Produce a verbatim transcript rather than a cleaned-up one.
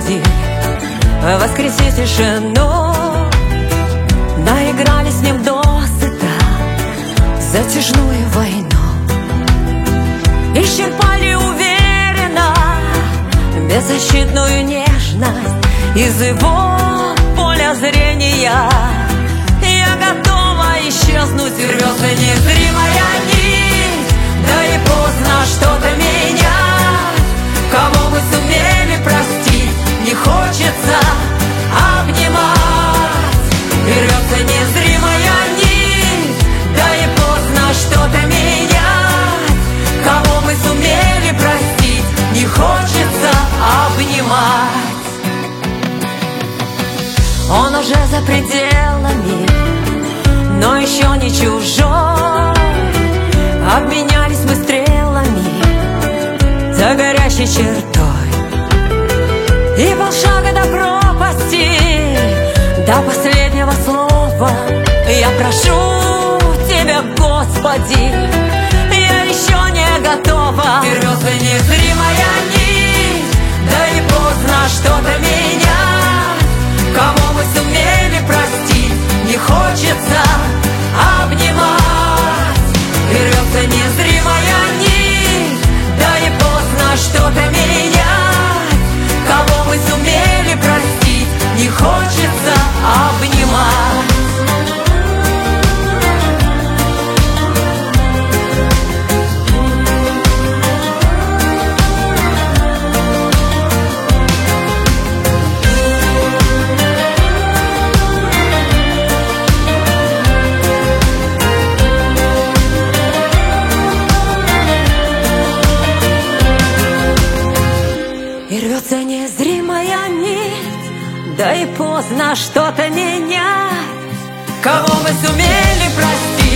Господи, воскреси тишину. Наиграли с ним досыта затяжную войну, исчерпали уверенно беззащитную нежность из его поля зрения. Я готова исчезнуть, рвется незримая нить, да и поздно что-то менять. Кого мы сумели простить, не хочется обнимать. И рвется незримая нить, да и поздно что-то менять. Кого мы сумели простить, не хочется обнимать. Он уже за пределами, но еще не чужой. Обменялись мы стрелами за горящей чертой, и полшага до пропасти, до последнего слова. Я прошу Тебя, Господи, я еще не готова. И рвется незримая нить, да и поздно что-то менять. Кого мы сумели простить, не хочется обнимать. И рвется незримая нить, да и поздно что-то менять. Кого мы сумели простить, не хочется обнимать. И рвется незримая нить, да и поздно что-то менять. Кого мы сумели простить,